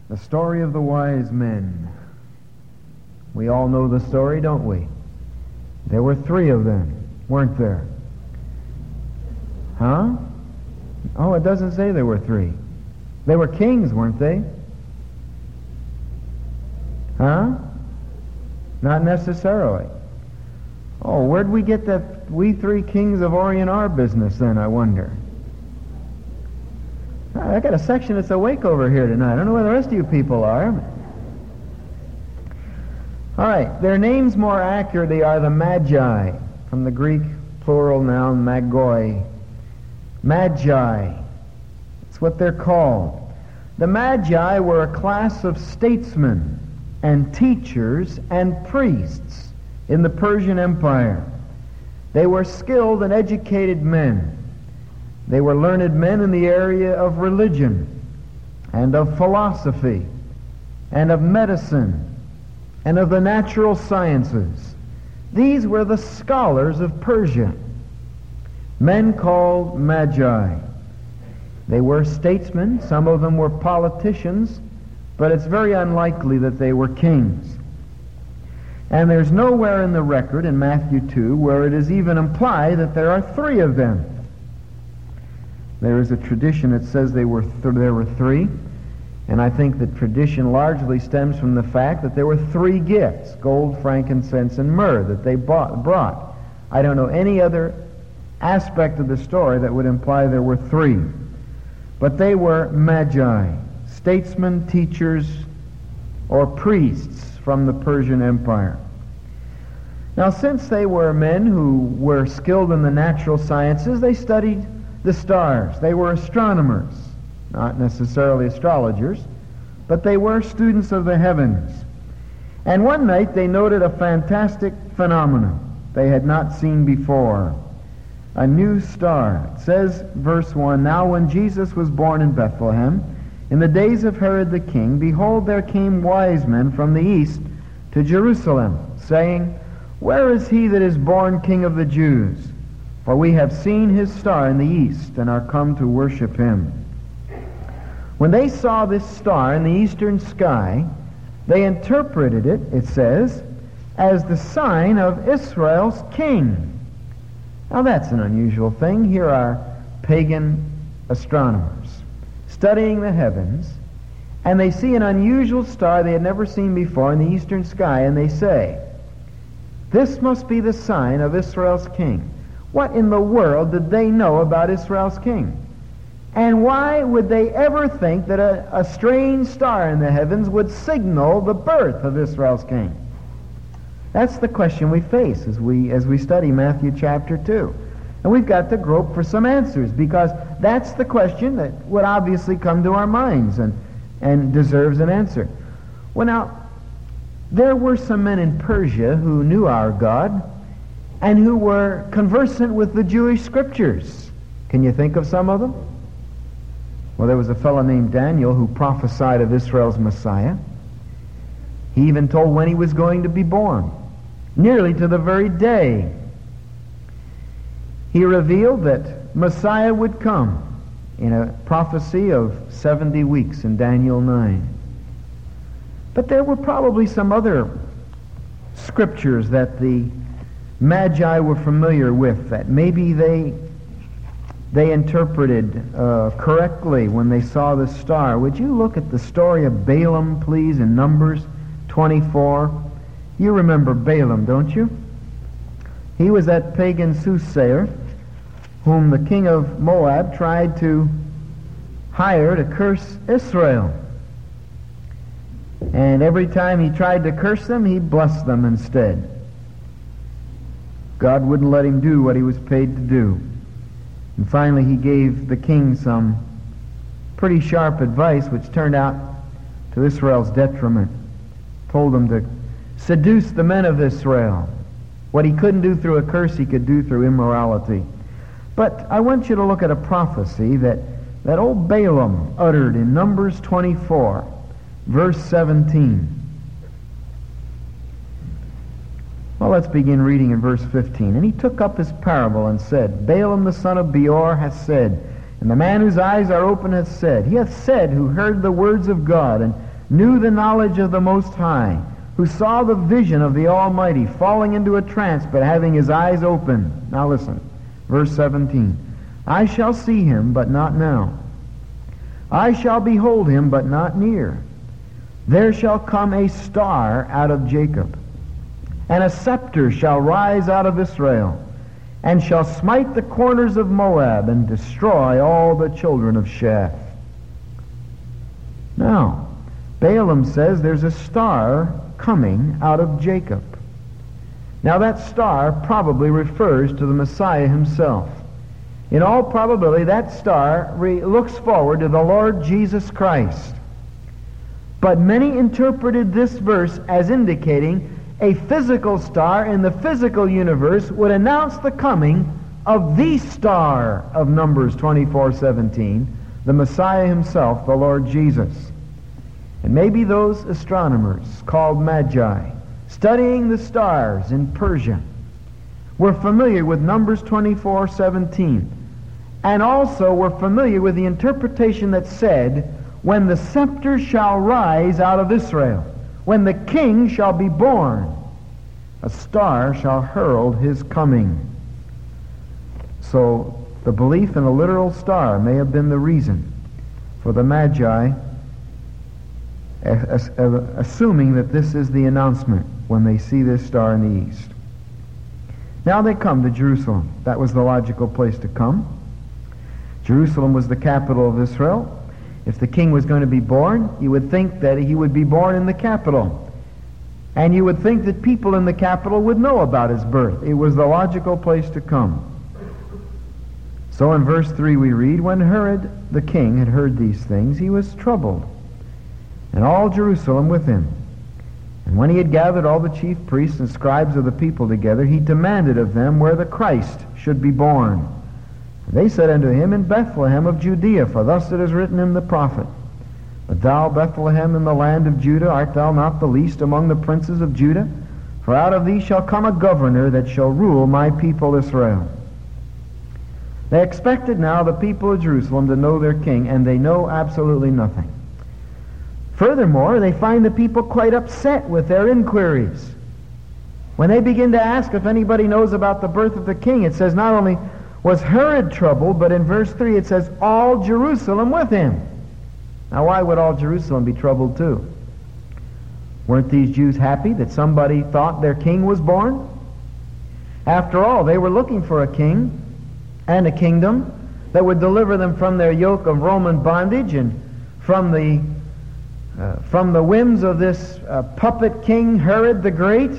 The story of the wise men. We all know the story, don't we? There were 3 of them, weren't there? Huh? Oh, it doesn't say there were 3. They were kings, weren't they? Huh? Not necessarily. Oh, where'd we get that we 3 kings of Orient are business then, I wonder? I got a section that's awake over here tonight. I don't know where the rest of you people are. All right, their names more accurately are the Magi, from the Greek plural noun magoi. Magi. That's what they're called. The Magi were a class of statesmen and teachers and priests in the Persian Empire. They were skilled and educated men. They were learned men in the area of religion and of philosophy and of medicine and of the natural sciences. These were the scholars of Persia, men called Magi. They were statesmen, some of them were politicians, but it's very unlikely that they were kings. And there's nowhere in the record in Matthew 2 where it is even implied that there are 3 of them. There is a tradition that says there were 3, and I think the tradition largely stems from the fact that there were 3 gifts, gold, frankincense, and myrrh, that they brought. I don't know any other aspect of the story that would imply there were 3. But they were Magi, statesmen, teachers, or priests from the Persian Empire. Now, since they were men who were skilled in the natural sciences, they studied the stars. They were astronomers, not necessarily astrologers, but they were students of the heavens. And one night they noted a fantastic phenomenon they had not seen before. A new star. It says, verse 1, "Now when Jesus was born in Bethlehem, in the days of Herod the king, behold, there came wise men from the east to Jerusalem, saying, Where is he that is born King of the Jews? For we have seen his star in the east, and are come to worship him." When they saw this star in the eastern sky, they interpreted it, it says, as the sign of Israel's king. Now that's an unusual thing. Here are pagan astronomers studying the heavens, and they see an unusual star they had never seen before in the eastern sky, and they say, "This must be the sign of Israel's king." What in the world did they know about Israel's king? And why would they ever think that a strange star in the heavens would signal the birth of Israel's king? That's the question we face as we study Matthew chapter 2. And we've got to grope for some answers, because that's the question that would obviously come to our minds and deserves an answer. Well, now, there were some men in Persia who knew our God and who were conversant with the Jewish scriptures. Can you think of some of them? Well, there was a fellow named Daniel who prophesied of Israel's Messiah. He even told when he was going to be born, nearly to the very day. He revealed that Messiah would come in a prophecy of 70 weeks in Daniel 9. But there were probably some other scriptures that the Magi were familiar with that maybe they interpreted correctly when they saw the star. Would you look at the story of Balaam, please, in Numbers 24? You remember Balaam, don't you? He was that pagan soothsayer whom the king of Moab tried to hire to curse Israel. And every time he tried to curse them, he blessed them instead. God wouldn't let him do what he was paid to do. And finally he gave the king some pretty sharp advice, which turned out to Israel's detriment. Told him to seduce the men of Israel. What he couldn't do through a curse, he could do through immorality. But I want you to look at a prophecy that old Balaam uttered in Numbers 24, verse 17. Well, let's begin reading in verse 15. "And he took up his parable and said, Balaam the son of Beor hath said, and the man whose eyes are open hath said, he hath said who heard the words of God, and knew the knowledge of the Most High, who saw the vision of the Almighty, falling into a trance but having his eyes open. Now listen, verse 17. I shall see him, but not now. I shall behold him, but not near. There shall come a star out of Jacob, and a scepter shall rise out of Israel, and shall smite the corners of Moab, and destroy all the children of Sheth. Now, Balaam says there's a star coming out of Jacob. Now that star probably refers to the Messiah himself. In all probability, that star looks forward to the Lord Jesus Christ. But many interpreted this verse as indicating a physical star in the physical universe would announce the coming of the star of Numbers 24:17, the Messiah himself, the Lord Jesus. And maybe those astronomers called Magi, studying the stars in Persia, were familiar with Numbers 24:17, and also were familiar with the interpretation that said, when the scepter shall rise out of Israel, when the king shall be born, a star shall herald his coming. So the belief in a literal star may have been the reason for the Magi assuming that this is the announcement when they see this star in the east. Now they come to Jerusalem. That was the logical place to come. Jerusalem was the capital of Israel. If the king was going to be born, you would think that he would be born in the capital. And you would think that people in the capital would know about his birth. It was the logical place to come. So in verse 3 we read, when Herod the king had heard these things, he was troubled, and all Jerusalem with him. And when he had gathered all the chief priests and scribes of the people together, he demanded of them where the Christ should be born. They said unto him, in Bethlehem of Judea, for thus it is written in the prophet, but thou, Bethlehem, in the land of Judah, art thou not the least among the princes of Judah? For out of thee shall come a governor that shall rule my people Israel. They expected now the people of Jerusalem to know their king, and they know absolutely nothing. Furthermore, they find the people quite upset with their inquiries. When they begin to ask if anybody knows about the birth of the king, it says not only was Herod troubled, but in verse 3 it says, all Jerusalem with him. Now why would all Jerusalem be troubled too? Weren't these Jews happy that somebody thought their king was born? After all, they were looking for a king and a kingdom that would deliver them from their yoke of Roman bondage and from the whims of this puppet king, Herod the Great.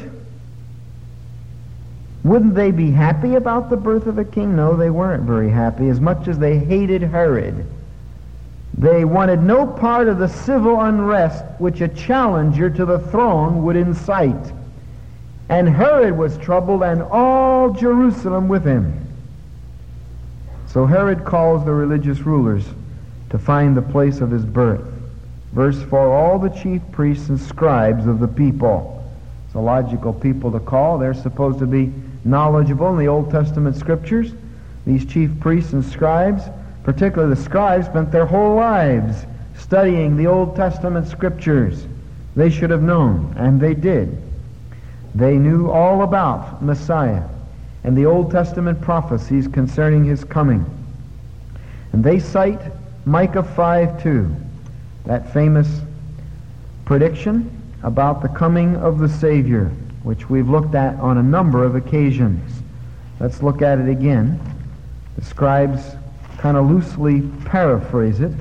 Wouldn't they be happy about the birth of a king? No, they weren't very happy. As much as they hated Herod, they wanted no part of the civil unrest which a challenger to the throne would incite. And Herod was troubled, and all Jerusalem with him. So Herod calls the religious rulers to find the place of his birth. Verse 4, all the chief priests and scribes of the people. It's a logical people to call. They're supposed to be knowledgeable in the Old Testament scriptures. These chief priests and scribes, particularly the scribes, spent their whole lives studying the Old Testament scriptures. They should have known, and they did. They knew all about Messiah and the Old Testament prophecies concerning his coming. And they cite Micah 5:2, that famous prediction about the coming of the Savior, which we've looked at on a number of occasions. Let's look at it again. The scribes kind of loosely paraphrase it.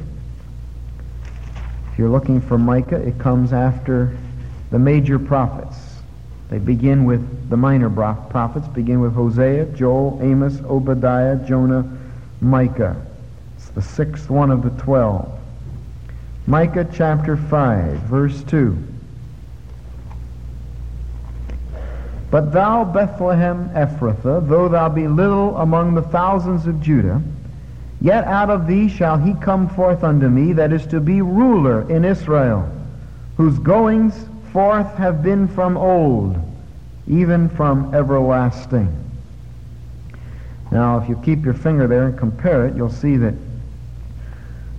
If you're looking for Micah, it comes after the major prophets. They begin with the minor prophets, begin with Hosea, Joel, Amos, Obadiah, Jonah, Micah. It's the sixth one of the 12. Micah chapter 5, verse 2. But thou, Bethlehem Ephrathah, though thou be little among the thousands of Judah, yet out of thee shall he come forth unto me that is to be ruler in Israel, whose goings forth have been from old, even from everlasting. Now, if you keep your finger there and compare it, you'll see that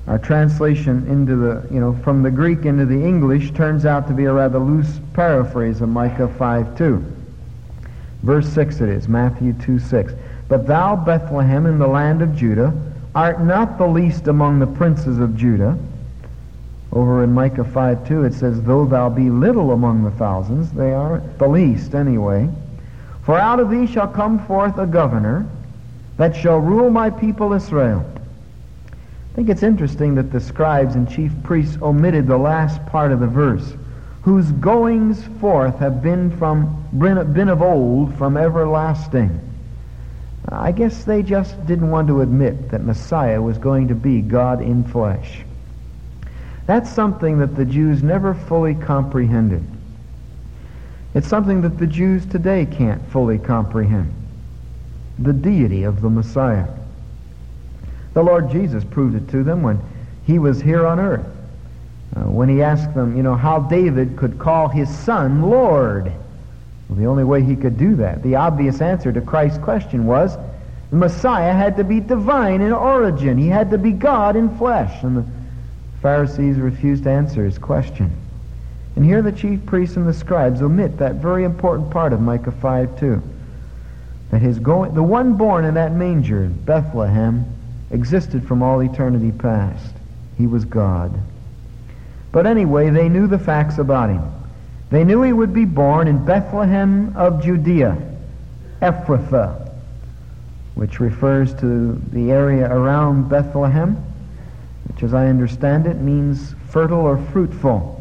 Our translation into the, from the Greek into the English turns out to be a rather loose paraphrase of Micah 5:2. Verse 6 it is, Matthew 2:6. But thou, Bethlehem, in the land of Judah, art not the least among the princes of Judah. Over in Micah 5:2 it says, though thou be little among the thousands, they are the least anyway. For out of thee shall come forth a governor that shall rule my people Israel. I think it's interesting that the scribes and chief priests omitted the last part of the verse, whose goings forth have been of old, from everlasting. I guess they just didn't want to admit that Messiah was going to be God in flesh. That's something that the Jews never fully comprehended. It's something that the Jews today can't fully comprehend. The deity of the Messiah. The Lord Jesus proved it to them when he was here on earth. When he asked them, how David could call his son Lord. Well, the only way he could do that, the obvious answer to Christ's question was, the Messiah had to be divine in origin. He had to be God in flesh. And the Pharisees refused to answer his question. And here the chief priests and the scribes omit that very important part of Micah 5:2. That the one born in that manger in Bethlehem existed from all eternity past. He was God. But anyway, they knew the facts about him. They knew he would be born in Bethlehem of Judea, Ephrathah, which refers to the area around Bethlehem, which, as I understand it, means fertile or fruitful.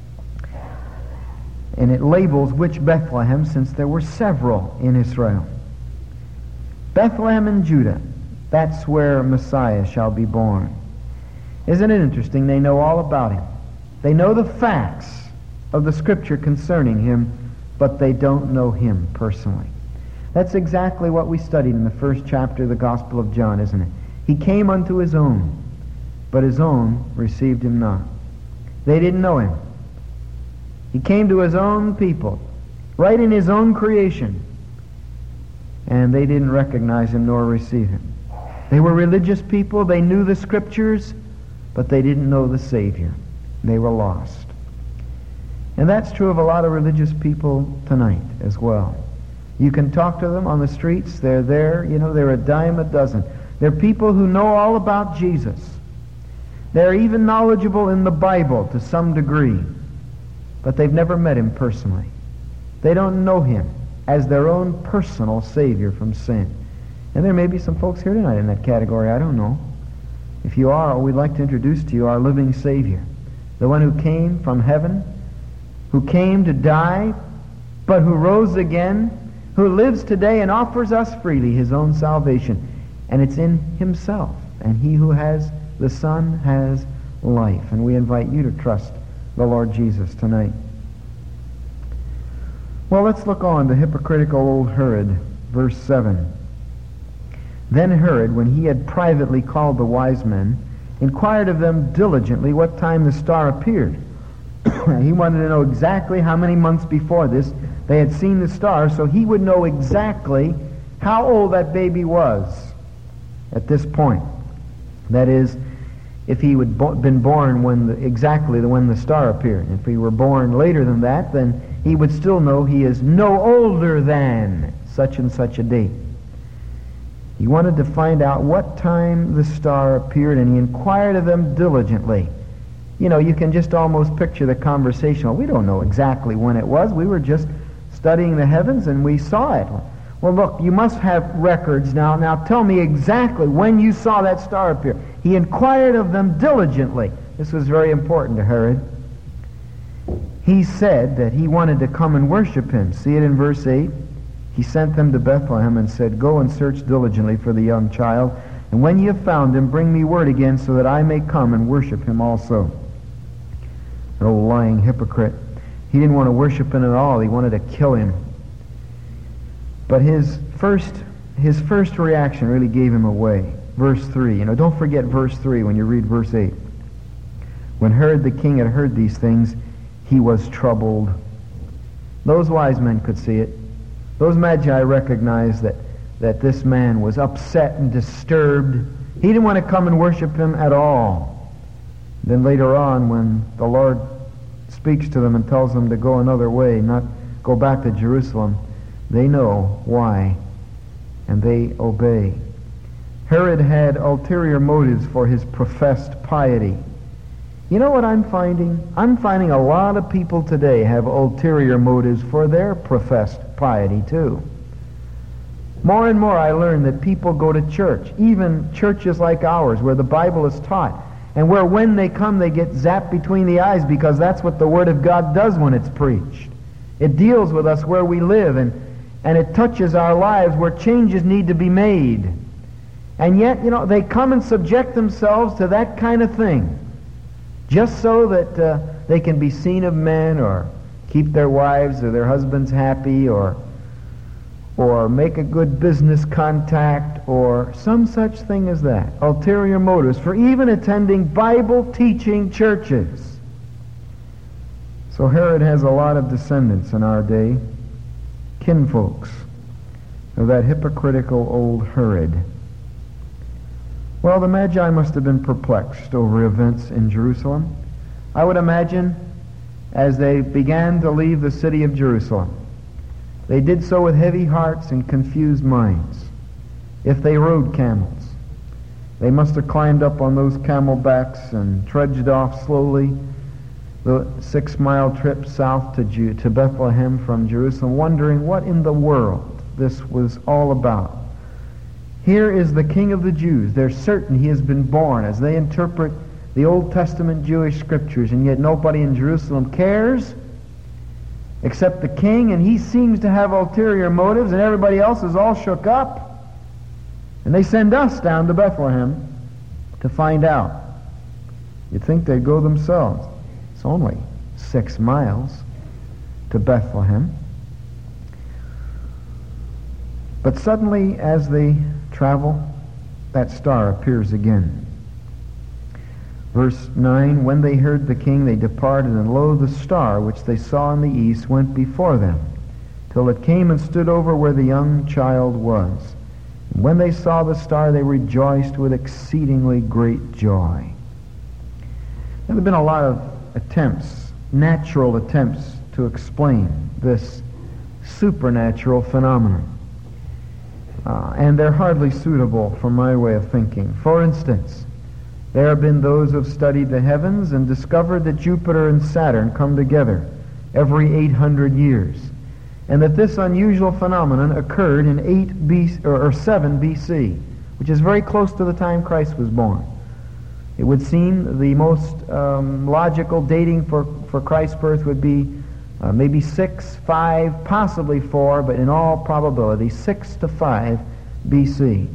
And it labels which Bethlehem, since there were several in Israel. Bethlehem in Judah, that's where Messiah shall be born. Isn't it interesting? They know all about him. They know the facts of the Scripture concerning him, but they don't know him personally. That's exactly what we studied in the first chapter of the Gospel of John, isn't it? He came unto his own, but his own received him not. They didn't know him. He came to his own people, right in his own creation, and they didn't recognize him nor receive him. They were religious people. They knew the Scriptures, but they didn't know the Savior. They were lost. And that's true of a lot of religious people tonight as well. You can talk to them on the streets. They're there. They're a dime a dozen. They're people who know all about Jesus. They're even knowledgeable in the Bible to some degree, but they've never met him personally. They don't know him as their own personal Savior from sin. And there may be some folks here tonight in that category. I don't know. If you are, we'd like to introduce to you our living Savior, the one who came from heaven, who came to die, but who rose again, who lives today and offers us freely his own salvation. And it's in himself. And he who has the Son has life. And we invite you to trust the Lord Jesus tonight. Well, let's look on to hypocritical old Herod, verse 7. Then Herod, when he had privately called the wise men, inquired of them diligently what time the star appeared. He wanted to know exactly how many months before this they had seen the star, so he would know exactly how old that baby was at this point. That is, if he would been born when the star appeared. If he were born later than that, then he would still know he is no older than such and such a date. He wanted to find out what time the star appeared, and he inquired of them diligently. You can just almost picture the conversation. Well, we don't know exactly when it was. We were just studying the heavens and we saw it. Well, look, you must have records now. Now tell me exactly when you saw that star appear. He inquired of them diligently. This was very important to Herod. He said that he wanted to come and worship him. See it in verse 8? He sent them to Bethlehem and said, Go and search diligently for the young child, and when ye have found him, bring me word again, so that I may come and worship him also. An old lying hypocrite. He didn't want to worship him at all. He wanted to kill him. But his first reaction really gave him away. Verse 3. Don't forget verse 3 when you read verse 8. When Herod the king had heard these things, he was troubled. Those wise men could see it. Those magi recognized that this man was upset and disturbed. He didn't want to come and worship him at all. Then later on, when the Lord speaks to them and tells them to go another way, not go back to Jerusalem, they know why, and they obey. Herod had ulterior motives for his professed piety. You know what I'm finding? I'm finding a lot of people today have ulterior motives for their professed piety too. More and more I learn that people go to church, even churches like ours, where the Bible is taught, and where when they come they get zapped between the eyes, because that's what the Word of God does when it's preached. It deals with us where we live, and it touches our lives where changes need to be made. And yet, they come and subject themselves to that kind of thing, just so that they can be seen of men, or keep their wives or their husbands happy, or make a good business contact, or some such thing as that. Ulterior motives for even attending Bible-teaching churches. So Herod has a lot of descendants in our day, kinfolks of that hypocritical old Herod. Well, the Magi must have been perplexed over events in Jerusalem. I would imagine as they began to leave the city of Jerusalem, they did so with heavy hearts and confused minds. If they rode camels, they must have climbed up on those camel backs and trudged off slowly the 6-mile trip south to Bethlehem from Jerusalem, wondering what in the world this was all about. Here is the King of the Jews. They're certain he has been born as they interpret the Old Testament Jewish scriptures, and yet nobody in Jerusalem cares except the king, and he seems to have ulterior motives, and everybody else is all shook up. And they send us down to Bethlehem to find out. You'd think they'd go themselves. It's only 6 miles to Bethlehem. But suddenly, as they travel, that star appears again. Verse 9, when they heard the king, they departed, and lo, the star which they saw in the east went before them, till it came and stood over where the young child was. And when they saw the star, they rejoiced with exceedingly great joy. Now, there have been a lot of attempts, natural attempts, to explain this supernatural phenomenon. And they're hardly suitable for my way of thinking. For instance, there have been those who have studied the heavens and discovered that Jupiter and Saturn come together every 800 years, and that this unusual phenomenon occurred in 7 BC, which is very close to the time Christ was born. It would seem the most logical dating for Christ's birth would be maybe 6, 5, possibly 4, but in all probability 6 to 5 BC.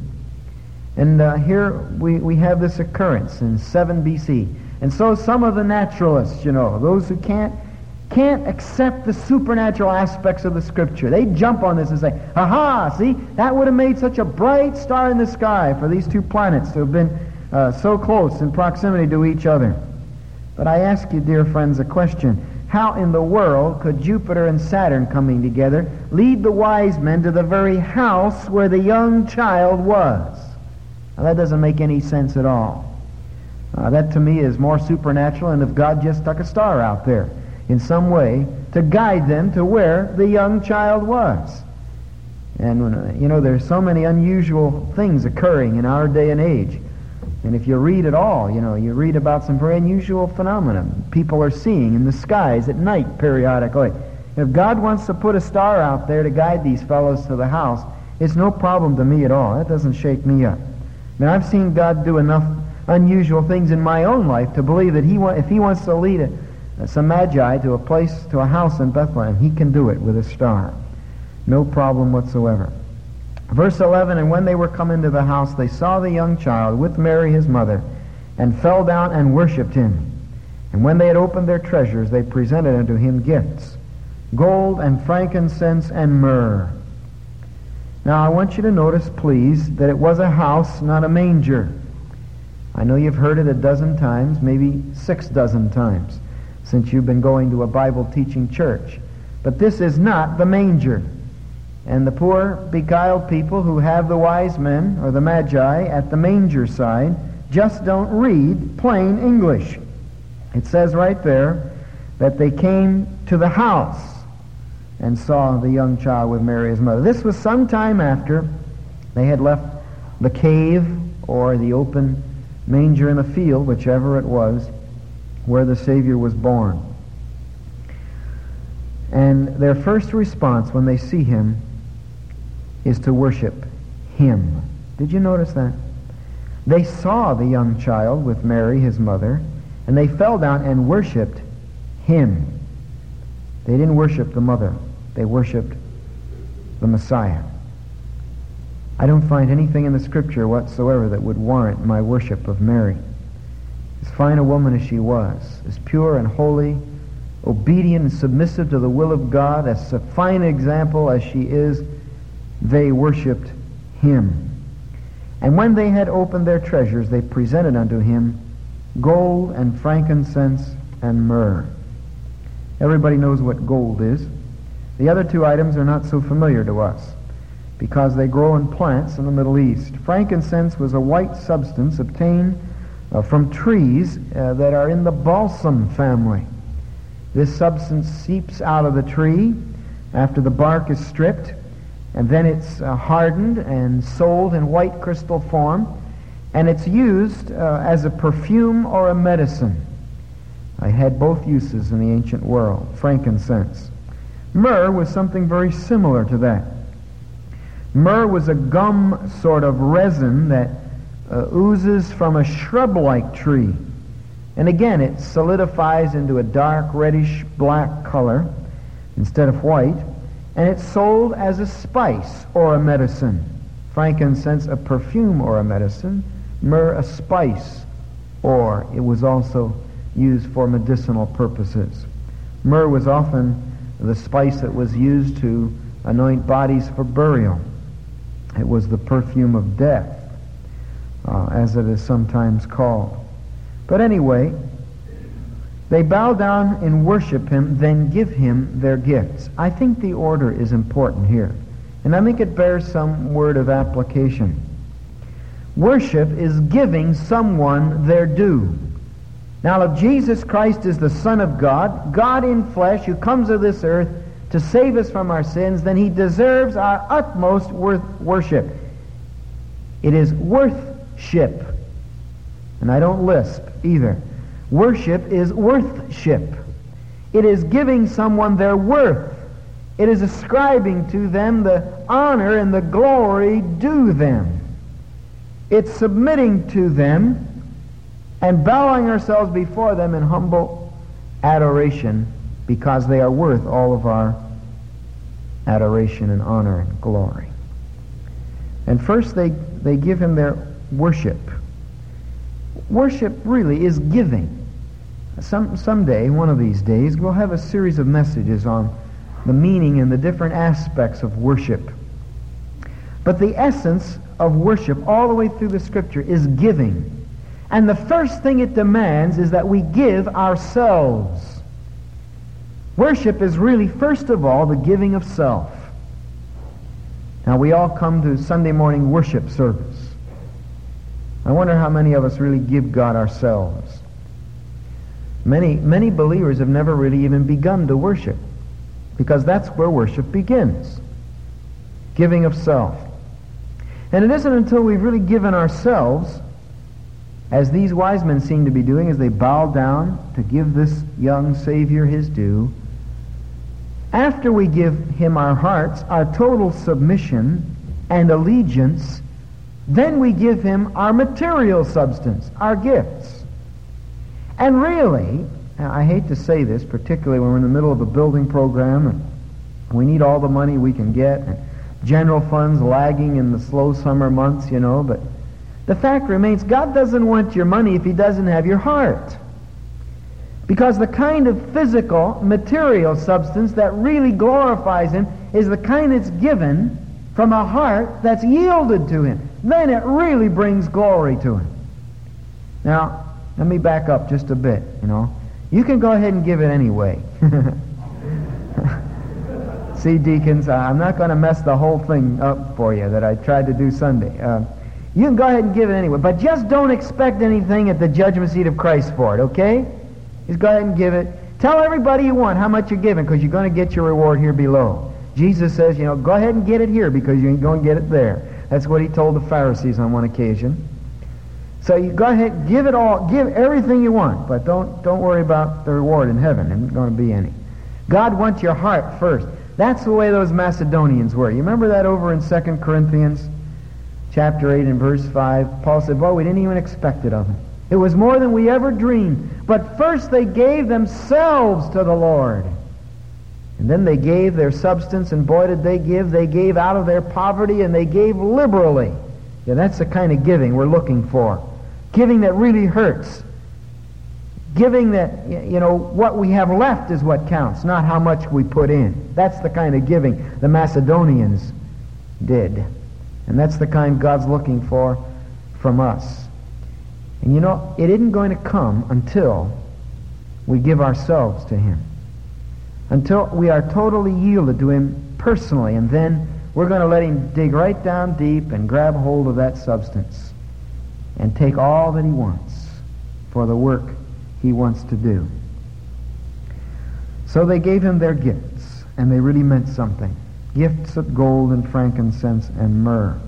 And here we have this occurrence in 7 BC. And so some of the naturalists, those who can't accept the supernatural aspects of the Scripture, they jump on this and say, aha, see, that would have made such a bright star in the sky for these two planets to have been so close in proximity to each other. But I ask you, dear friends, a question. How in the world could Jupiter and Saturn coming together lead the wise men to the very house where the young child was? Now, that doesn't make any sense at all. That to me is more supernatural than if God just stuck a star out there in some way to guide them to where the young child was. And there's so many unusual things occurring in our day and age. And if you read at all, you read about some very unusual phenomena people are seeing in the skies at night periodically. If God wants to put a star out there to guide these fellows to the house, it's no problem to me at all. That doesn't shake me up. I mean, I've seen God do enough unusual things in my own life to believe that if He wants to lead some magi to a house in Bethlehem, He can do it with a star. No problem whatsoever. Verse 11, and when they were come into the house, they saw the young child with Mary his mother, and fell down and worshipped him. And when they had opened their treasures, they presented unto him gifts, gold and frankincense and myrrh. Now I want you to notice, please, that it was a house, not a manger. I know you've heard it a dozen times, maybe 6 dozen times, since you've been going to a Bible-teaching church. But this is not the manger. And the poor, beguiled people who have the wise men, or the magi, at the manger side, just don't read plain English. It says right there that they came to the house and saw the young child with Mary, his mother. This was some time after they had left the cave or the open manger in the field, whichever it was, where the Savior was born. And their first response when they see him is to worship him. Did you notice that? They saw the young child with Mary, his mother, and they fell down and worshiped him. They didn't worship the mother. They worshiped the Messiah. I don't find anything in the Scripture whatsoever that would warrant my worship of Mary. As fine a woman as she was, as pure and holy, obedient and submissive to the will of God, as a fine example as she is, they worshipped him. And when they had opened their treasures, they presented unto him gold and frankincense and myrrh. Everybody knows what gold is. The other two items are not so familiar to us because they grow in plants in the Middle East. Frankincense was a white substance obtained from trees that are in the balsam family. This substance seeps out of the tree after the bark is stripped, and then it's hardened and sold in white crystal form, and it's used as a perfume or a medicine. I had both uses in the ancient world, frankincense. Myrrh was something very similar to that. Myrrh was a gum sort of resin that oozes from a shrub-like tree. And again, it solidifies into a dark reddish black color instead of white, and it's sold as a spice or a medicine. Frankincense, a perfume or a medicine. Myrrh, a spice, or it was also used for medicinal purposes. Myrrh was often the spice that was used to anoint bodies for burial. It was the perfume of death, as it is sometimes called. But anyway, they bow down and worship him, then give him their gifts. I think the order is important here, and I think it bears some word of application. Worship is giving someone their due. Now, if Jesus Christ is the Son of God, God in flesh, who comes to this earth to save us from our sins, then he deserves our utmost worship. It is worthship. And I don't lisp either. Worship is worthship. It is giving someone their worth. It is ascribing to them the honor and the glory due them. It's submitting to them and bowing ourselves before them in humble adoration because they are worth all of our adoration and honor and glory. And first they give him their worship. Worship really is giving. Someday, one of these days, we'll have a series of messages on the meaning and the different aspects of worship. But the essence of worship all the way through the Scripture is giving. And the first thing it demands is that we give ourselves. Worship is really, first of all, the giving of self. Now, we all come to Sunday morning worship service. I wonder how many of us really give God ourselves. Many believers have never really even begun to worship, because that's where worship begins. Giving of self. And it isn't until we've really given ourselves, as these wise men seem to be doing as they bow down to give this young Savior his due, after we give him our hearts, our total submission and allegiance, then we give him our material substance, our gifts. And really, I hate to say this, particularly when we're in the middle of a building program and we need all the money we can get, and general funds lagging in the slow summer months, but the fact remains, God doesn't want your money if he doesn't have your heart. Because the kind of physical, material substance that really glorifies him is the kind that's given from a heart that's yielded to him. Then it really brings glory to him. Now, let me back up just a bit, You can go ahead and give it anyway. See, deacons, I'm not going to mess the whole thing up for you that I tried to do Sunday. You can go ahead and give it anyway, but just don't expect anything at the judgment seat of Christ for it, okay? Just go ahead and give it. Tell everybody you want how much you're giving, because you're going to get your reward here below. Jesus says, go ahead and get it here, because you ain't going to get it there. That's what he told the Pharisees on one occasion. So you go ahead, give it all, give everything you want, but don't worry about the reward in heaven. There isn't going to be any. God wants your heart first. That's the way those Macedonians were. You remember that over in 2 Corinthians chapter 8 and verse 5? Paul said, boy, we didn't even expect it of them. It was more than we ever dreamed. But first they gave themselves to the Lord. And then they gave their substance, and boy did they give. They gave out of their poverty, and they gave liberally. Yeah, that's the kind of giving we're looking for. Giving that really hurts. Giving that, what we have left is what counts, not how much we put in. That's the kind of giving the Macedonians did. And that's the kind God's looking for from us. And it isn't going to come until we give ourselves to Him. Until we are totally yielded to Him personally, and then we're going to let Him dig right down deep and grab hold of that substance and take all that He wants for the work He wants to do. So they gave Him their gifts, and they really meant something. Gifts of gold and frankincense and myrrh.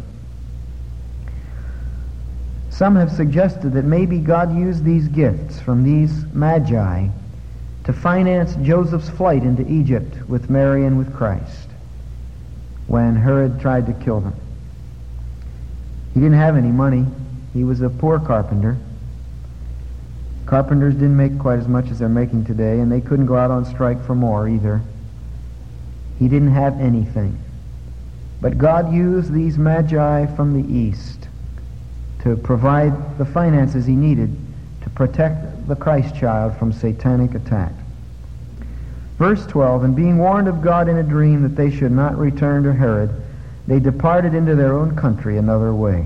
Some have suggested that maybe God used these gifts from these magi to finance Joseph's flight into Egypt with Mary and with Christ when Herod tried to kill them. He didn't have any money. He was a poor carpenter. Carpenters didn't make quite as much as they're making today, and they couldn't go out on strike for more either. He didn't have anything. But God used these magi from the east to provide the finances He needed to protect the Christ child from satanic attack. Verse 12, and being warned of God in a dream that they should not return to Herod, they departed into their own country another way.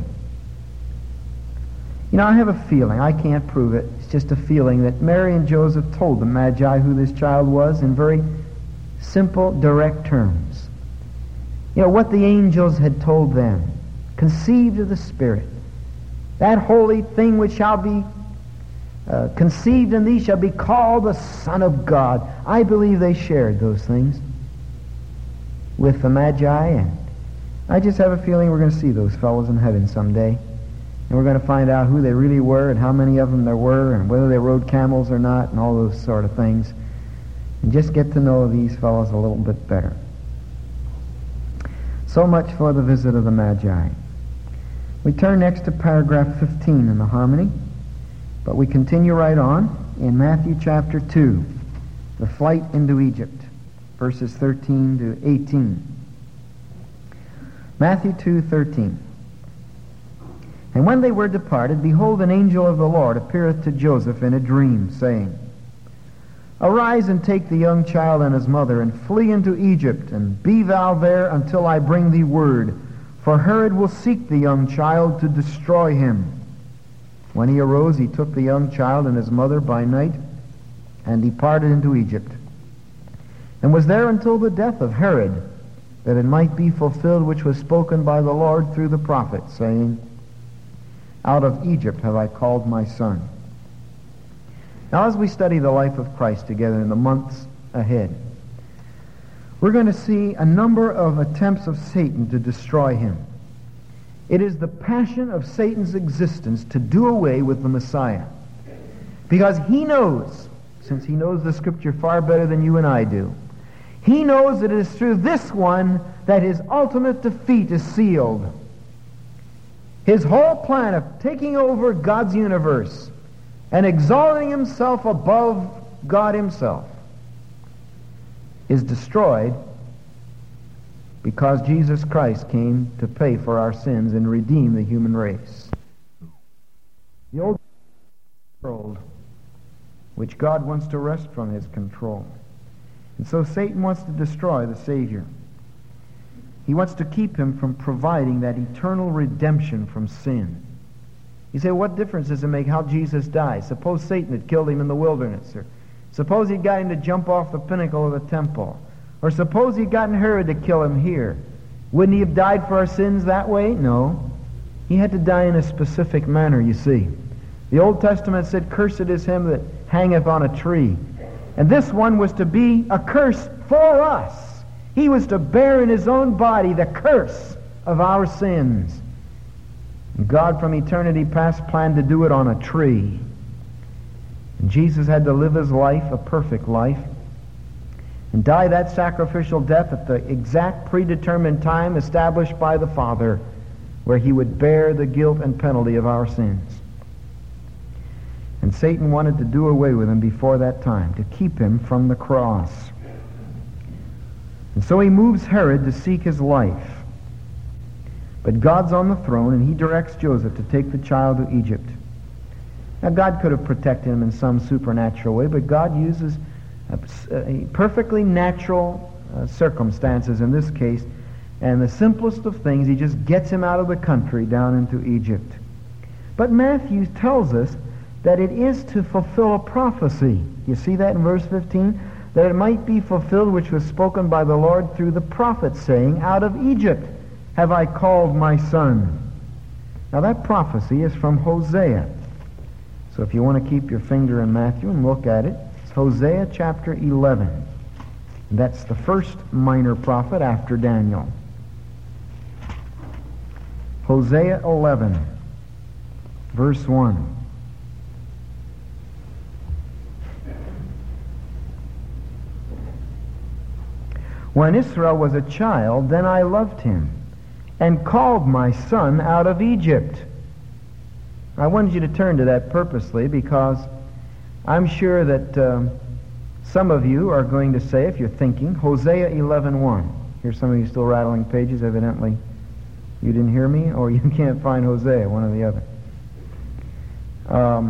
I have a feeling, I can't prove it, it's just a feeling that Mary and Joseph told the Magi who this child was in very simple, direct terms. What the angels had told them, conceived of the Spirit. That holy thing which shall be conceived in thee shall be called the Son of God. I believe they shared those things with the Magi, and I just have a feeling we're going to see those fellows in heaven someday. And we're going to find out who they really were and how many of them there were and whether they rode camels or not and all those sort of things. And just get to know these fellows a little bit better. So much for the visit of the Magi. We turn next to paragraph 15 in the harmony, but we continue right on in Matthew chapter 2, the flight into Egypt, verses 13 to 18. Matthew 2:13. And when they were departed, behold, an angel of the Lord appeareth to Joseph in a dream, saying, Arise and take the young child and his mother, and flee into Egypt, and be thou there until I bring thee word. For Herod will seek the young child to destroy him. When he arose, he took the young child and his mother by night, and departed into Egypt, and was there until the death of Herod, that it might be fulfilled which was spoken by the Lord through the prophet, saying, Out of Egypt have I called my son. Now, as we study the life of Christ together in the months ahead, we're going to see a number of attempts of Satan to destroy him. It is the passion of Satan's existence to do away with the Messiah. Because he knows, since he knows the Scripture far better than you and I do, he knows that it is through this one that his ultimate defeat is sealed. His whole plan of taking over God's universe and exalting himself above God himself is destroyed because Jesus Christ came to pay for our sins and redeem the human race. The old world, which God wants to wrest from his control. And so Satan wants to destroy the Savior. He wants to keep him from providing that eternal redemption from sin. You say, what difference does it make how Jesus died? Suppose Satan had killed him in the wilderness, or suppose he'd got him to jump off the pinnacle of the temple, or suppose he'd gotten Herod to kill him here. Wouldn't he have died for our sins that way? No. He had to die in a specific manner, you see. The Old Testament said, Cursed is him that hangeth on a tree. And this one was to be a curse for us. He was to bear in his own body the curse of our sins. And God from eternity past planned to do it on a tree. And Jesus had to live his life, a perfect life, and die that sacrificial death at the exact predetermined time established by the Father, where he would bear the guilt and penalty of our sins. And Satan wanted to do away with him before that time, to keep him from the cross. And so he moves Herod to seek his life. But God's on the throne, and he directs Joseph to take the child to Egypt. Now, God could have protected him in some supernatural way, but God uses perfectly natural circumstances in this case, and the simplest of things, he just gets him out of the country down into Egypt. But Matthew tells us that it is to fulfill a prophecy. You see that in verse 15? That it might be fulfilled which was spoken by the Lord through the prophet, saying, Out of Egypt have I called my son. Now that prophecy is from Hosea. So if you want to keep your finger in Matthew and look at it, it's Hosea chapter 11. And that's the first minor prophet after Daniel. Hosea 11, verse 1. When Israel was a child, then I loved him, and called my son out of Egypt. I wanted you to turn to that purposely, because I'm sure that some of you are going to say, if you're thinking, Hosea 11:1. Here's some of you still rattling pages. Evidently you didn't hear me, or you can't find Hosea, one or the other.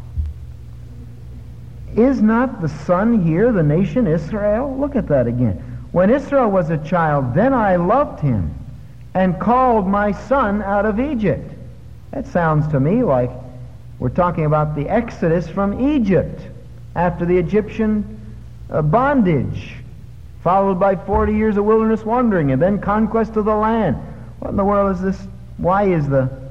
Is not the son here the nation Israel? Look at that again. When Israel was a child, then I loved him, and called my son out of Egypt. That sounds to me like we're talking about the exodus from Egypt after the Egyptian bondage, followed by 40 years of wilderness wandering, and then conquest of the land. What in the world is this? Why is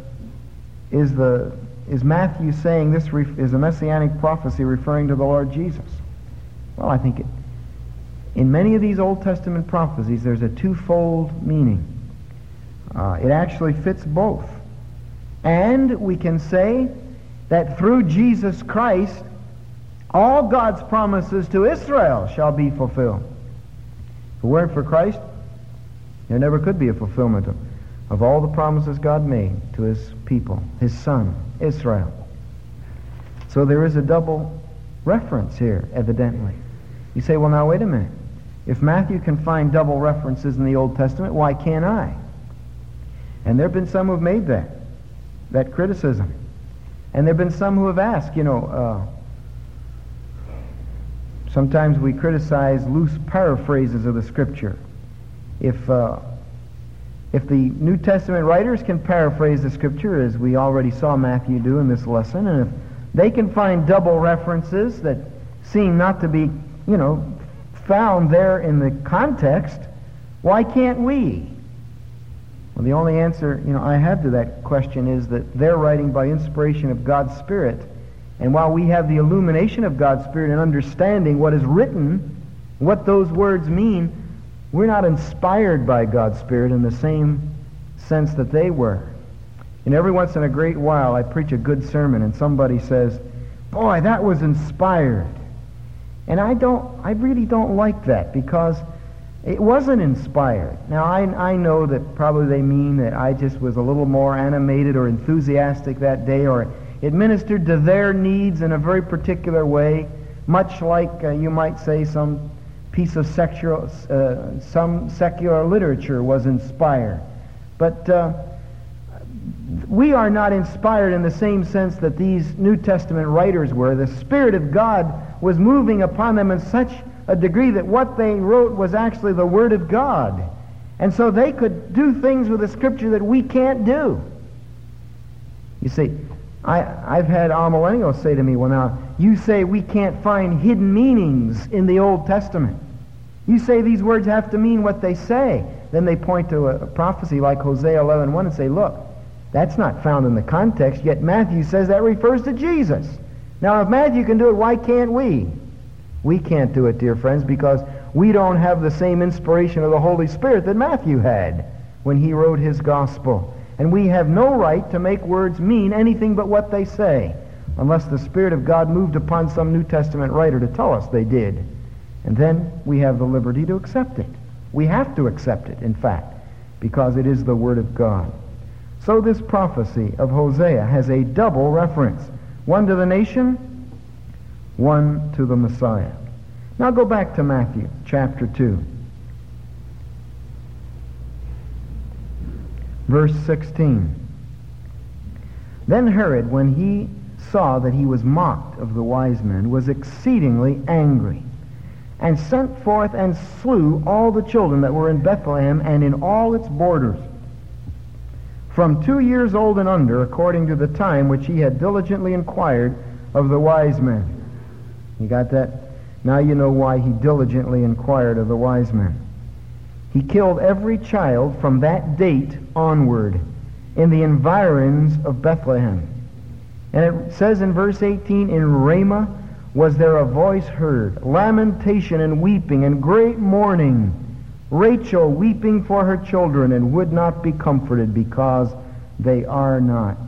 Matthew saying this is a messianic prophecy referring to the Lord Jesus? Well, I think in many of these Old Testament prophecies, there's a twofold meaning. It actually fits both. And we can say that through Jesus Christ, all God's promises to Israel shall be fulfilled. If it weren't for Christ, there never could be a fulfillment of all the promises God made to his people, his son, Israel. So there is a double reference here, evidently. You say, well, now wait a minute. If Matthew can find double references in the Old Testament, why can't I? And there have been some who have made that criticism. And there have been some who have asked, sometimes we criticize loose paraphrases of the Scripture. If the New Testament writers can paraphrase the Scripture, as we already saw Matthew do in this lesson, and if they can find double references that seem not to be, found there in the context, why can't we? Well, the only answer, I have to that question is that they're writing by inspiration of God's Spirit. And while we have the illumination of God's Spirit and understanding what is written, what those words mean, we're not inspired by God's Spirit in the same sense that they were. And every once in a great while, I preach a good sermon and somebody says, boy, that was inspired. And I really don't like that, because it wasn't inspired. Now, I know that probably they mean that I just was a little more animated or enthusiastic that day, or it ministered to their needs in a very particular way, much like you might say some piece of some secular literature was inspired. But we are not inspired in the same sense that these New Testament writers were. The Spirit of God was moving upon them in such a degree that what they wrote was actually the Word of God. And so they could do things with the Scripture that we can't do. You see, I've had amillennials say to me, well, now, you say we can't find hidden meanings in the Old Testament. You say these words have to mean what they say. Then they point to a prophecy like Hosea 11:1 and say, look, that's not found in the context, yet Matthew says that refers to Jesus. Now, if Matthew can do it, why can't we? We can't do it, dear friends, because we don't have the same inspiration of the Holy Spirit that Matthew had when he wrote his gospel. And we have no right to make words mean anything but what they say, unless the Spirit of God moved upon some New Testament writer to tell us they did. And then we have the liberty to accept it. We have to accept it, in fact, because it is the Word of God. So this prophecy of Hosea has a double reference. One to the nation, one to the Messiah. Now go back to Matthew chapter 2. Verse 16. Then Herod, when he saw that he was mocked of the wise men, was exceedingly angry, and sent forth and slew all the children that were in Bethlehem and in all its borders, from 2 years old and under, according to the time which he had diligently inquired of the wise men. You got that? Now you know why he diligently inquired of the wise men. He killed every child from that date onward in the environs of Bethlehem. And it says in verse 18, in Ramah was there a voice heard, lamentation and weeping and great mourning, Rachel weeping for her children and would not be comforted because they are not.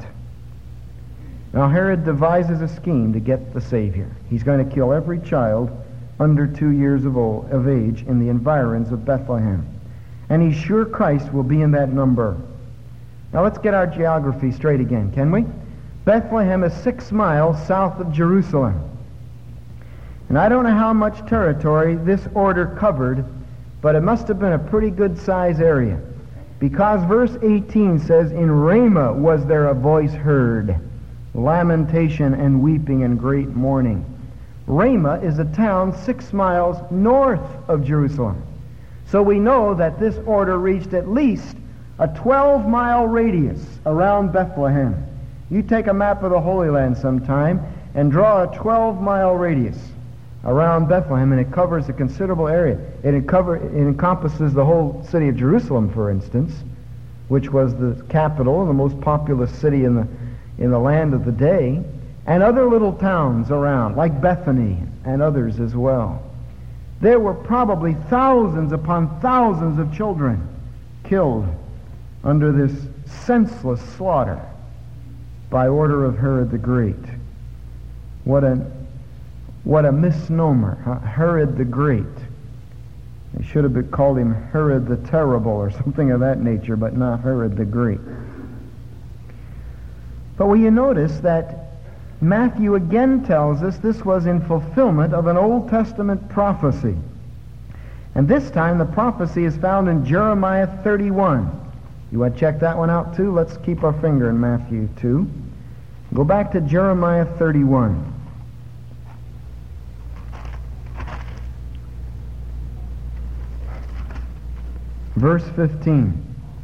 Now Herod devises a scheme to get the Savior. He's going to kill every child under 2 years of age in the environs of Bethlehem. And he's sure Christ will be in that number. Now let's get our geography straight again, can we? Bethlehem is 6 miles south of Jerusalem. And I don't know how much territory this order covered, but it must have been a pretty good size area. Because verse 18 says, in Ramah was there a voice heard, lamentation and weeping and great mourning. Ramah is a town 6 miles north of Jerusalem. So we know that this order reached at least a 12-mile radius around Bethlehem. You take a map of the Holy Land sometime and draw a 12-mile radius around Bethlehem, and it covers a considerable area. It encompasses the whole city of Jerusalem, for instance, which was the capital and the most populous city in the land of the day, and other little towns around, like Bethany and others as well. There were probably thousands upon thousands of children killed under this senseless slaughter by order of Herod the Great. What a misnomer, huh? Herod the Great. They should have called him Herod the Terrible or something of that nature, but not Herod the Great. But will you notice that Matthew again tells us this was in fulfillment of an Old Testament prophecy. And this time the prophecy is found in Jeremiah 31. You want to check that one out too? Let's keep our finger in Matthew 2. Go back to Jeremiah 31. Verse 15.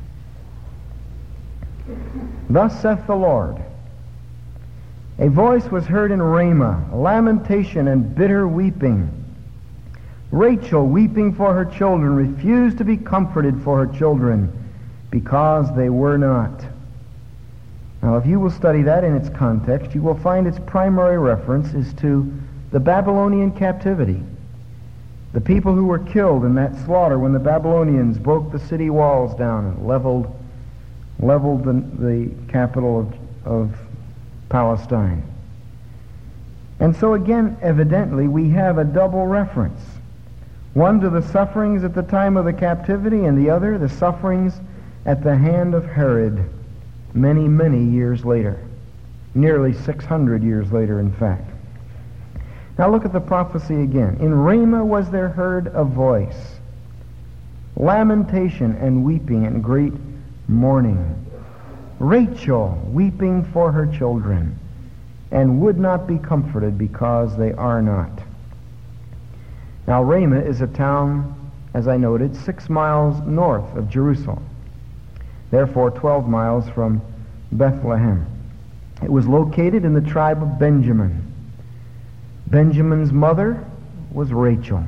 Thus saith the Lord, a voice was heard in Ramah, lamentation and bitter weeping. Rachel, weeping for her children, refused to be comforted for her children, because they were not. Now, if you will study that in its context, you will find its primary reference is to the Babylonian captivity. The people who were killed in that slaughter when the Babylonians broke the city walls down and leveled the capital of Palestine. And so again, evidently, we have a double reference. One to the sufferings at the time of the captivity, and the other, the sufferings at the hand of Herod many, many years later. Nearly 600 years later, in fact. Now look at the prophecy again. In Ramah was there heard a voice, lamentation and weeping and great mourning. Rachel weeping for her children, and would not be comforted because they are not. Now Ramah is a town, as I noted, 6 miles north of Jerusalem. Therefore 12 miles from Bethlehem. It was located in the tribe of Benjamin. Benjamin's mother was Rachel.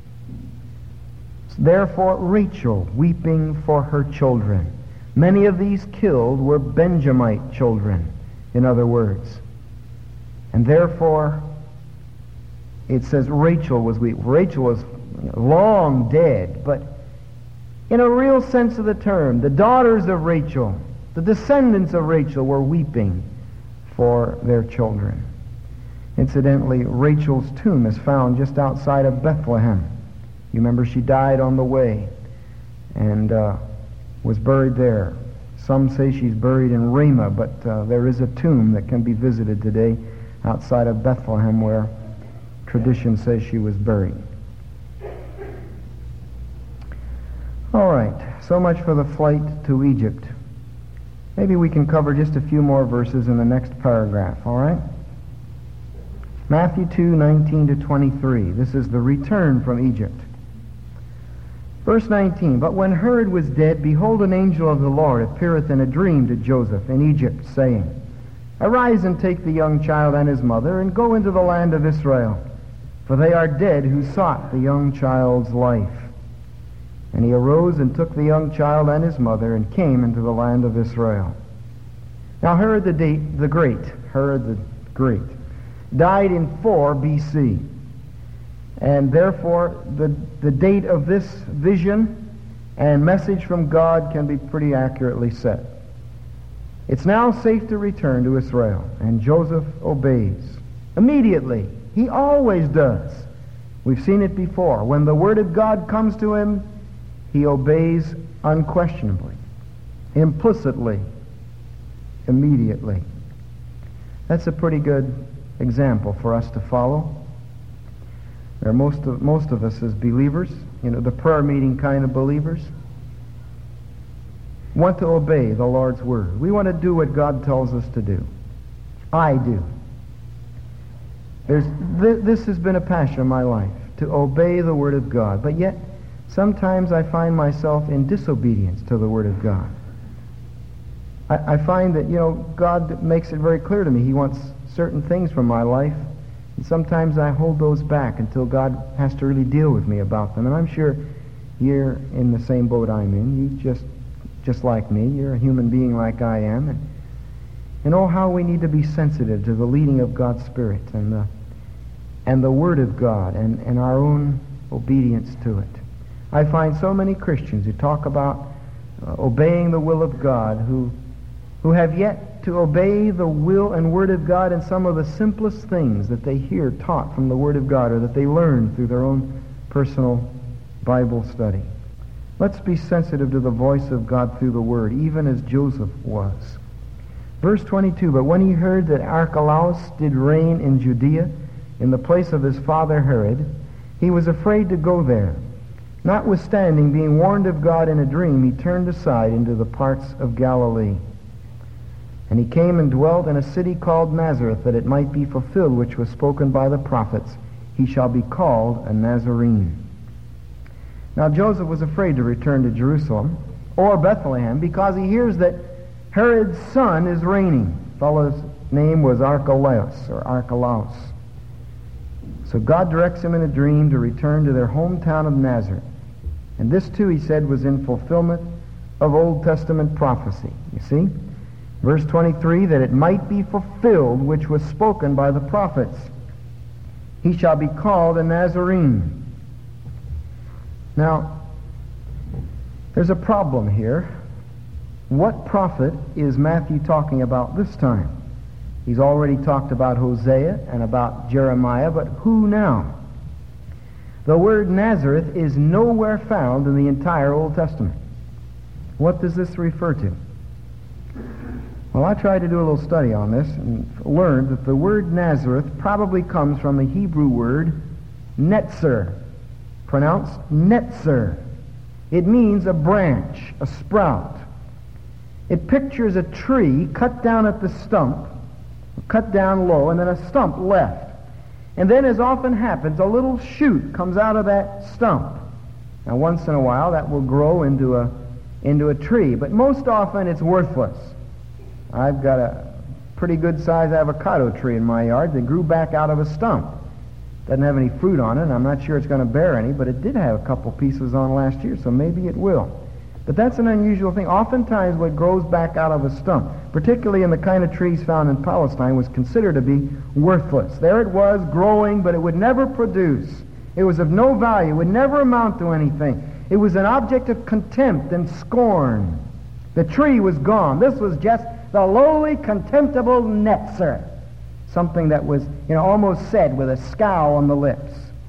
Therefore Rachel weeping for her children. Many of these killed were Benjamite children, in other words. And therefore, it says Rachel was weak. Rachel was long dead, but in a real sense of the term, the daughters of Rachel, the descendants of Rachel, were weeping for their children. Incidentally, Rachel's tomb is found just outside of Bethlehem. You remember she died on the way and was buried there. Some say she's buried in Ramah, but there is a tomb that can be visited today outside of Bethlehem where tradition says she was buried. All right, so much for the flight to Egypt. Maybe we can cover just a few more verses in the next paragraph, all right? Matthew 2:19 to 23. This is the return from Egypt. Verse 19, But when Herod was dead, behold, an angel of the Lord appeareth in a dream to Joseph in Egypt, saying, Arise and take the young child and his mother, and go into the land of Israel, for they are dead who sought the young child's life. And he arose and took the young child and his mother, and came into the land of Israel. Now Herod the Great, died in 4 B.C., and therefore the date of this vision and message from God can be pretty accurately set. It's now safe to return to Israel, and Joseph obeys. Immediately. He always does. We've seen it before. When the Word of God comes to him, he obeys unquestionably, implicitly, immediately. That's a pretty good example for us to follow. There are most of us as believers, the prayer meeting kind of believers, want to obey the Lord's Word. We want to do what God tells us to do. I do. This has been a passion of my life, to obey the Word of God. But yet, sometimes I find myself in disobedience to the Word of God. I find that, God makes it very clear to me. He wants certain things from my life. And sometimes I hold those back until God has to really deal with me about them. And I'm sure you're in the same boat I'm in. You just like me. You're a human being like I am. And oh, how we need to be sensitive to the leading of God's Spirit and the Word of God and our own obedience to it. I find so many Christians who talk about obeying the will of God who have yet to obey the will and Word of God in some of the simplest things that they hear taught from the Word of God or that they learn through their own personal Bible study. Let's be sensitive to the voice of God through the Word, even as Joseph was. Verse 22, But when he heard that Archelaus did reign in Judea in the place of his father Herod, he was afraid to go there. Notwithstanding, being warned of God in a dream, he turned aside into the parts of Galilee. And he came and dwelt in a city called Nazareth, that it might be fulfilled which was spoken by the prophets, He shall be called a Nazarene. Now Joseph was afraid to return to Jerusalem or Bethlehem because he hears that Herod's son is reigning. The fellow's name was Archelaus. So God directs him in a dream to return to their hometown of Nazareth. And this too, he said, was in fulfillment of Old Testament prophecy. You see? Verse 23, that it might be fulfilled which was spoken by the prophets. He shall be called a Nazarene. Now, there's a problem here. What prophet is Matthew talking about this time? He's already talked about Hosea and about Jeremiah, but who now? The word Nazareth is nowhere found in the entire Old Testament. What does this refer to? Well, I tried to do a little study on this and learned that the word Nazareth probably comes from the Hebrew word netzer, pronounced netzer. It means a branch, a sprout. It pictures a tree cut down at the stump, cut down low, and then a stump left. And then, as often happens, a little shoot comes out of that stump. Now, once in a while, that will grow into a tree, but most often it's worthless. I've got a pretty good-sized avocado tree in my yard that grew back out of a stump. Doesn't have any fruit on it, and I'm not sure it's going to bear any, but it did have a couple pieces on last year, so maybe it will. But that's an unusual thing. Oftentimes what grows back out of a stump, particularly in the kind of trees found in Palestine, was considered to be worthless. There it was, growing, but it would never produce. It was of no value. It would never amount to anything. It was an object of contempt and scorn. The tree was gone. This was just the lowly, contemptible netzer. Something that was, almost said with a scowl on the lips.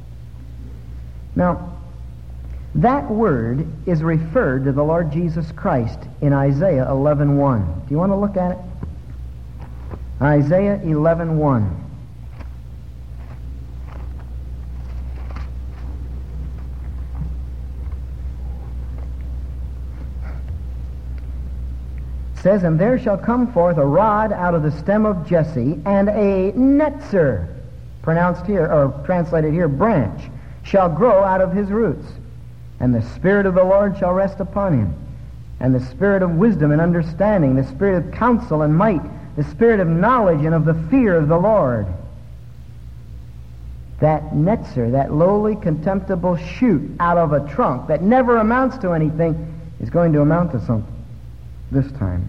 Now, that word is referred to the Lord Jesus Christ in Isaiah 11:1. Do you want to look at it? Isaiah 11:1. Says, "And there shall come forth a rod out of the stem of Jesse, and a netzer," pronounced here, or translated here, branch, "shall grow out of his roots. And the Spirit of the Lord shall rest upon him, and the Spirit of wisdom and understanding, the Spirit of counsel and might, the Spirit of knowledge and of the fear of the Lord." That netzer, that lowly, contemptible shoot out of a trunk that never amounts to anything, is going to amount to something this time.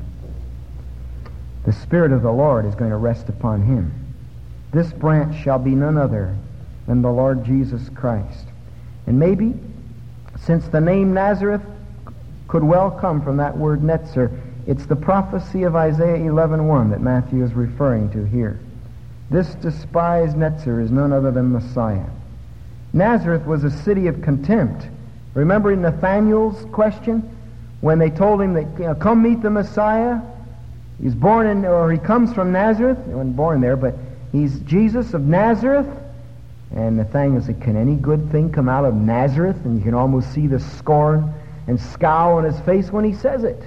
The Spirit of the Lord is going to rest upon him. This branch shall be none other than the Lord Jesus Christ. And maybe, since the name Nazareth could well come from that word netzer, it's the prophecy of Isaiah 11:1 that Matthew is referring to here. This despised netzer is none other than Messiah. Nazareth was a city of contempt. Remember in Nathanael's question, when they told him that, come meet the Messiah? He's born in, or he comes from Nazareth. He wasn't born there, but he's Jesus of Nazareth. And Nathanael said, "Can any good thing come out of Nazareth?" And you can almost see the scorn and scowl on his face when he says it.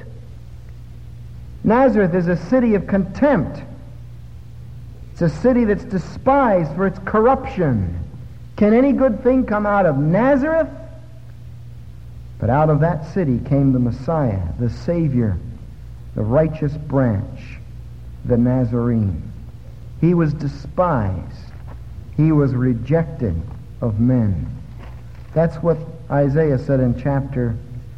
Nazareth is a city of contempt. It's a city that's despised for its corruption. Can any good thing come out of Nazareth? But out of that city came the Messiah, the Savior, the righteous branch, the Nazarene. He was despised. He was rejected of men. That's what Isaiah said in chapter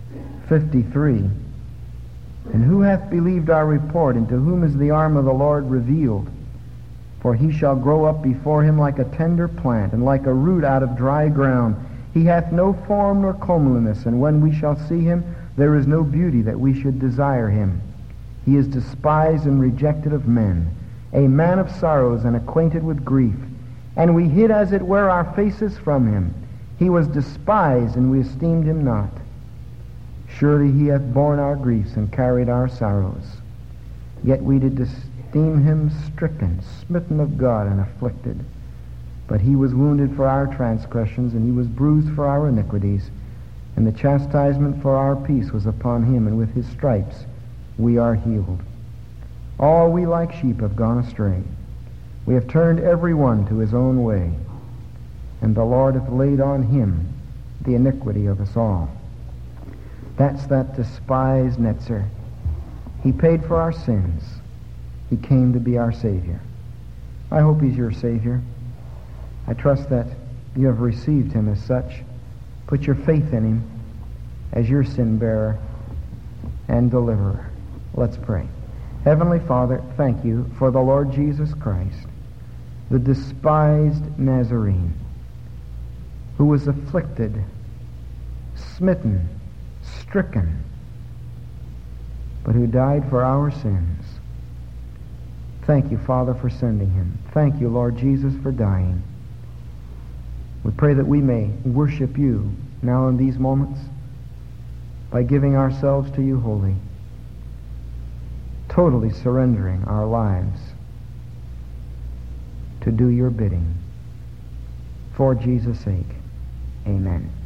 53. "And who hath believed our report, and to whom is the arm of the Lord revealed? For he shall grow up before him like a tender plant, and like a root out of dry ground. He hath no form nor comeliness, and when we shall see him, there is no beauty that we should desire him. He is despised and rejected of men, a man of sorrows and acquainted with grief. And we hid as it were our faces from him. He was despised, and we esteemed him not. Surely he hath borne our griefs and carried our sorrows. Yet we did esteem him stricken, smitten of God, and afflicted. But he was wounded for our transgressions, and he was bruised for our iniquities. And the chastisement for our peace was upon him, and with his stripes we are healed. All we like sheep have gone astray. We have turned every one to his own way, and the Lord hath laid on him the iniquity of us all." That's that despised netzer. He paid for our sins. He came to be our Savior. I hope he's your Savior. I trust that you have received him as such. Put your faith in him as your sin bearer and deliverer. Let's pray. Heavenly Father, thank you for the Lord Jesus Christ, the despised Nazarene, who was afflicted, smitten, stricken, but who died for our sins. Thank you, Father, for sending him. Thank you, Lord Jesus, for dying. We pray that we may worship you now in these moments by giving ourselves to you wholly, totally surrendering our lives to do your bidding. For Jesus' sake, amen.